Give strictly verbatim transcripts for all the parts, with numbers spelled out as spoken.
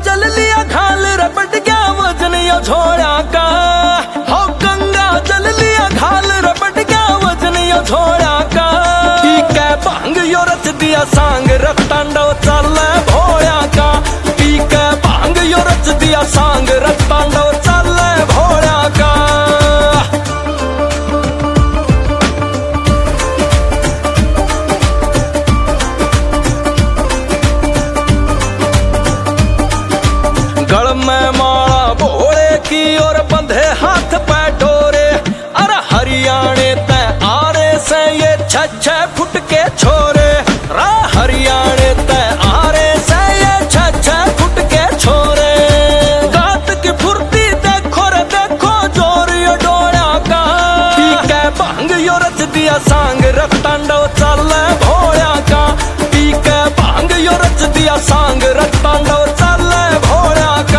जल लिया घाल रपट गया वजन यो झोड़ा का। हो गंगा जल लिया घाल रपट गया वजन यो झोड़ा का। पी के भांग यो रच दिया सांग रतांडव चले भोया का। पी के भांग यो रच दिया सांग रतांडव चले भोया का। गल में माला भोले की और बंधे हाथ पे डोरे। अरे हरियाणे ते आरे से ये छह छह फुट के छोरे। रा हरियाणे ते आरे से ये छह छह फुट के छोरे। गात की फुर्ती देखो रे देखो जोर यो डोड़ा का। पी के भांग यो रच दिया सांग रतांडव चले भोया का। पी के भांग यो रच दिया सांग रतांडव चले भोया का।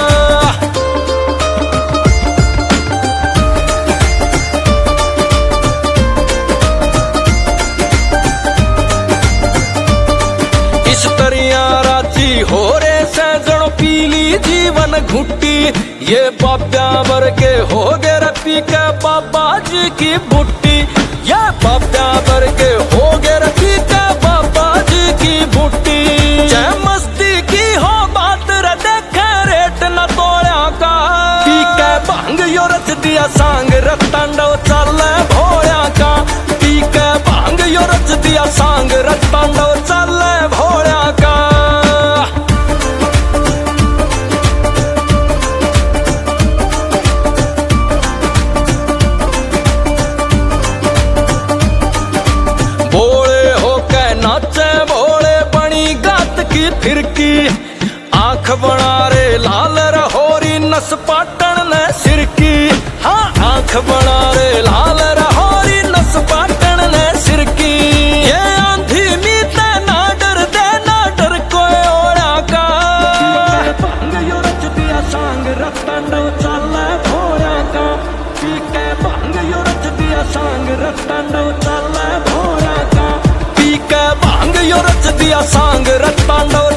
इस तरिया राजी हो रे से जड़ो पीली जीवन घुट्टी। ये बाब्या बर के हो गे रपी के बाबा जी की बुट्टी। ये बाब्या बर के हो गे रपी के बाबा जी की बुट्टी। जय मस्ती की हो बात रे देखे रेट न तोड़ा का। पी के भांग यो रच दिया सांग रतांडव चले भोया का। पी के भांग यो रच दिया सांग रतांडव चले भोया का। भोले होके नाचे भोले बनी गात की फिरकी। आंख बना रे लाल रहोरी नस पाटन ने सिर की। हाँ आंख बना रे लाल रहोरी नस पाटन ने सिर की। ये आंधी मीते ना डर दे ना डर कोई ओड़ा का। भांग यो रच दिया सांग रतांडव चले भोया का। पी के भांग यो रच दिया सांग रतांडव चले भोया का। पी के भांग यो रच दिया सांग रतांडव